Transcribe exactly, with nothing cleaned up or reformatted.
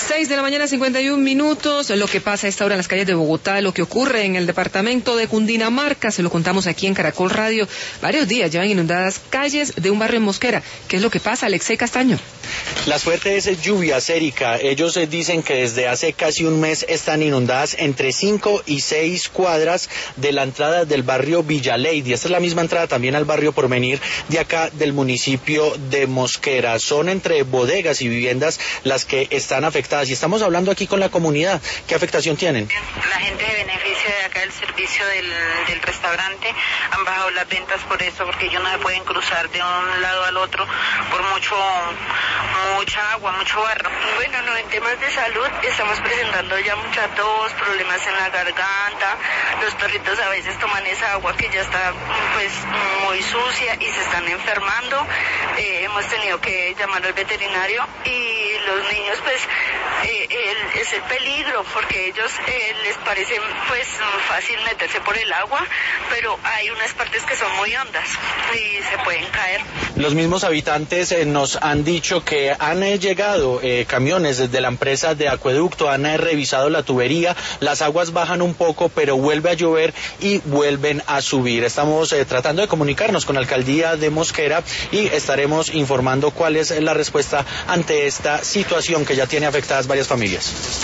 seis de la mañana, cincuenta y un minutos. Lo que pasa a esta hora en las calles de Bogotá, lo que ocurre en el departamento de Cundinamarca, se lo contamos aquí en Caracol Radio. Varios días llevan inundadas calles de un barrio en Mosquera. ¿Qué es lo que pasa, Alexei Castaño? Las fuertes lluvias, Erika, ellos eh, dicen que desde hace casi un mes están inundadas entre cinco y seis cuadras de la entrada del barrio Villa Lady. Esta es la misma entrada también al barrio Porvenir de acá del municipio de Mosquera. Son entre bodegas y viviendas las que están afectadas y estamos hablando aquí con la comunidad. ¿Qué afectación tienen? La gente de beneficio de acá del servicio del, del restaurante han bajado las ventas por eso, porque ellos no se pueden cruzar de un lado al otro por mucho mucha agua, mucho barro. Bueno, no, en temas de salud estamos presentando ya mucha tos, problemas en la garganta, los perritos a veces toman esa agua que ya está pues muy sucia y se están enfermando, eh, hemos tenido que llamar al veterinario y los niños pues eh, el, es el peligro porque ellos eh, les parece pues fácil meterse por el agua, pero hay unas partes que son muy hondas y se pueden caer. Los mismos habitantes eh, nos han dicho que han eh, llegado eh, camiones desde la empresa de acueducto, han eh, revisado la tubería, las aguas bajan un poco, pero vuelve a llover y vuelven a subir. Estamos eh, tratando de comunicarnos con la alcaldía de Mosquera y estaremos informando cuál es la respuesta ante esta situación que ya tiene afectadas varias familias.